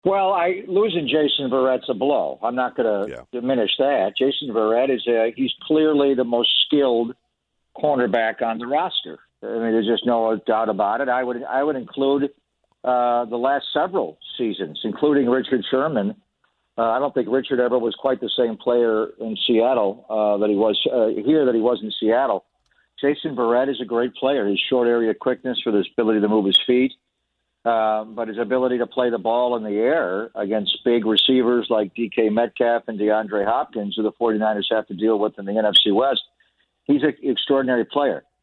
Well, losing Jason Verrett's a blow. I'm not going to diminish that. Jason Verrett he's clearly the most skilled cornerback on the roster. I mean, there's just no doubt about it. I would include the last several seasons, including Richard Sherman. I don't think Richard ever was quite the same player in Seattle that he was here that he was in Seattle. Jason Verrett is a great player. His short area quickness for his ability to move his feet. But his ability to play the ball in the air against big receivers like DK Metcalf and DeAndre Hopkins, who the 49ers have to deal with in the NFC West, he's an extraordinary player.